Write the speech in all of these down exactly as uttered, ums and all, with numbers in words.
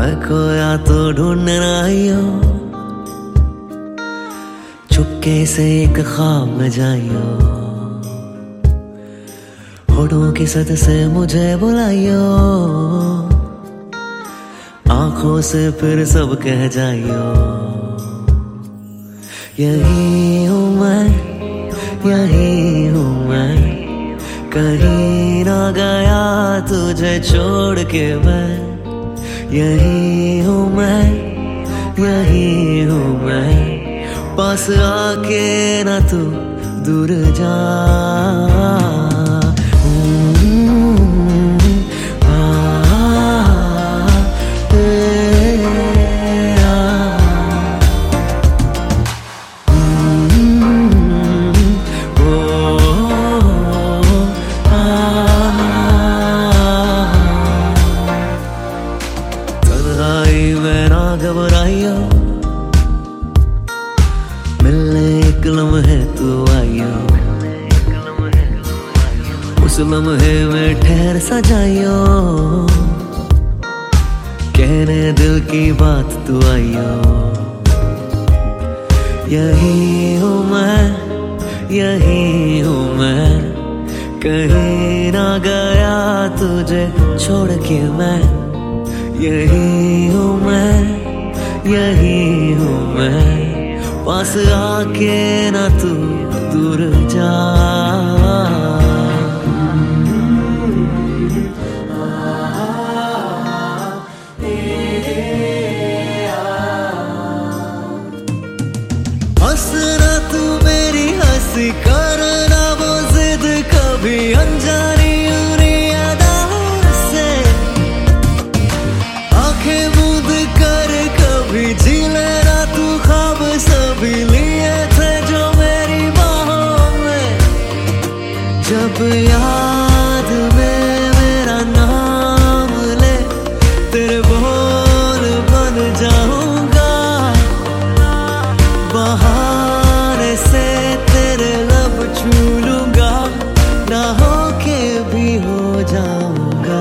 मैं खोया तो ढूंढना आइयो, चुपके से एक ख्वाब में जाइयो, होठों की सद से मुझे बुलाइयो, आंखों से फिर सब कह जाइयो। यही हूँ मैं, यही हूँ मैं, कहीं ना गया तुझे छोड़ के मैं। यही हूँ मैं, यही हूँ मैं, पास आके ना तू दूर जा। घबराइयो, मिलने एक लम्हे तू आइयो, उस लम्हे में ठहर सा जाइयो, कहने दिल की बात तू आइयो। यही हूँ मैं, यही हूँ मैं, कहीं ना गया तुझे छोड़ के मैं। यही हूँ मैं, यही हूँ मैं, पास आके ना तू दूर जा। हंसना तू मेरी हंसी, करना वो जिद कभी अनजानी उरी अदाओं से, आंखें मूंद कर कभी जी लेना तू ख्वाब सभी लिए थे जो मेरी बाहों में। जब याद में मेरा नाम ले, तेरे बोल बन जाऊंगा, बहाने से तेरे लब छू लूंगा, ना होके भी हो जाऊंगा।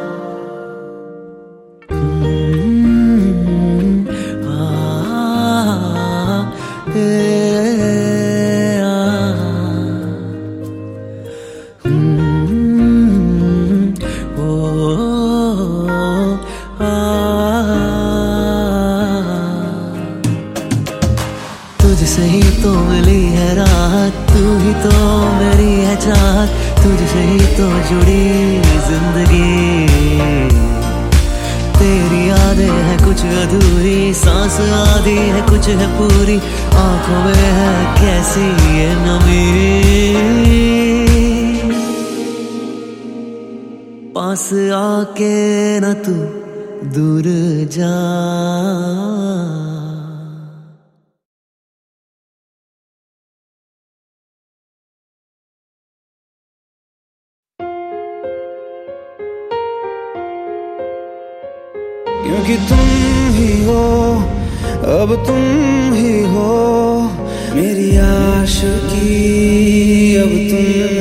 तुझसे ही तो मिली है राहत, तू ही तो मेरी है चाहत, तुझसे ही तो जुड़ी जिंदगी। तेरी यादें है कुछ अधूरी, सांस आधी है कुछ है पूरी, आंखों में है कैसी ये नमी। पास आके ना तू दूर जा। क्योंकि तुम ही हो, अब तुम ही हो मेरी आशिकी, अब तुम